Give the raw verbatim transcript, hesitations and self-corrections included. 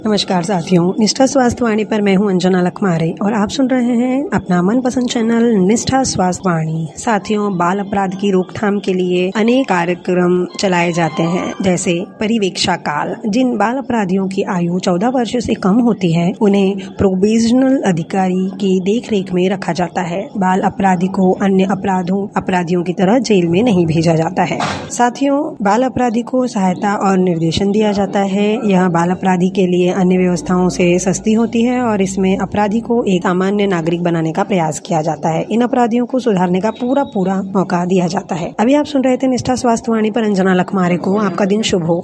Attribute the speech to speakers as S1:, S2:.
S1: नमस्कार साथियों, निष्ठा स्वास्थ्य वाणी पर मैं हूं अंजना लखमारे और आप सुन रहे हैं अपना मनपसंद चैनल निष्ठा स्वास्थ्य वाणी। साथियों, बाल अपराध की रोकथाम के लिए अनेक कार्यक्रम चलाए जाते हैं, जैसे परिवेक्षा काल। जिन बाल अपराधियों की आयु चौदह वर्ष से कम होती है उन्हें प्रोबेशनल अधिकारी की देखरेख में रखा जाता है। बाल अपराधी को अन्य अपराधों अपराधियों की तरह जेल में नहीं भेजा जाता है। साथियों, बाल अपराधी को सहायता और निर्देशन दिया जाता है। यह बाल अपराधी के लिए अन्य व्यवस्थाओं से सस्ती होती है और इसमें अपराधी को एक सामान्य नागरिक बनाने का प्रयास किया जाता है। इन अपराधियों को सुधारने का पूरा पूरा मौका दिया जाता है। अभी आप सुन रहे थे निष्ठा स्वास्थ्य वाणी पर अंजना लखमारे को। आपका दिन शुभ हो।